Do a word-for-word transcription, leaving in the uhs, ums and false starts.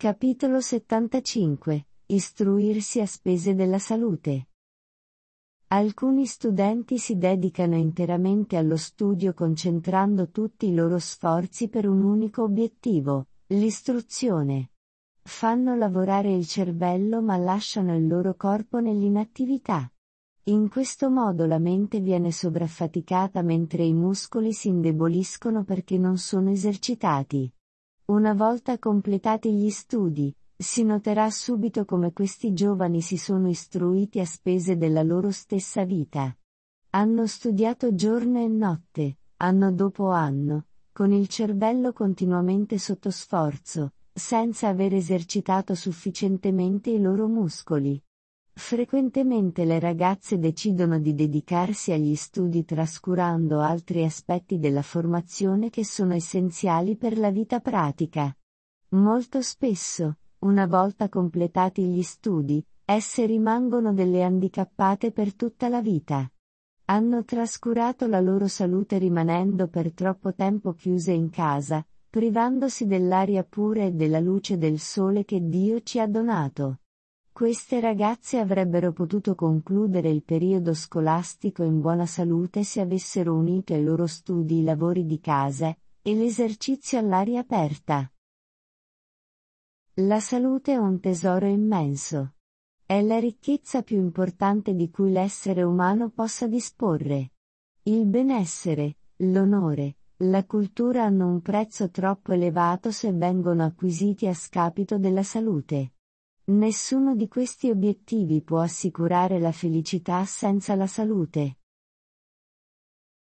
Capitolo settantacinque. Istruirsi a spese della salute. Alcuni studenti si dedicano interamente allo studio concentrando tutti i loro sforzi per un unico obiettivo, l'istruzione. Fanno lavorare il cervello ma lasciano il loro corpo nell'inattività. In questo modo la mente viene sovraffaticata mentre i muscoli si indeboliscono perché non sono esercitati. Una volta completati gli studi, si noterà subito come questi giovani si sono istruiti a spese della loro stessa vita. Hanno studiato giorno e notte, anno dopo anno, con il cervello continuamente sotto sforzo, senza aver esercitato sufficientemente i loro muscoli. Frequentemente le ragazze decidono di dedicarsi agli studi trascurando altri aspetti della formazione che sono essenziali per la vita pratica. Molto spesso, una volta completati gli studi, esse rimangono delle handicappate per tutta la vita. Hanno trascurato la loro salute rimanendo per troppo tempo chiuse in casa, privandosi dell'aria pura e della luce del sole che Dio ci ha donato. Queste ragazze avrebbero potuto concludere il periodo scolastico in buona salute se avessero unito ai loro studi i lavori di casa e l'esercizio all'aria aperta. La salute è un tesoro immenso. È la ricchezza più importante di cui l'essere umano possa disporre. Il benessere, l'onore, la cultura hanno un prezzo troppo elevato se vengono acquisiti a scapito della salute. Nessuno di questi obiettivi può assicurare la felicità senza la salute.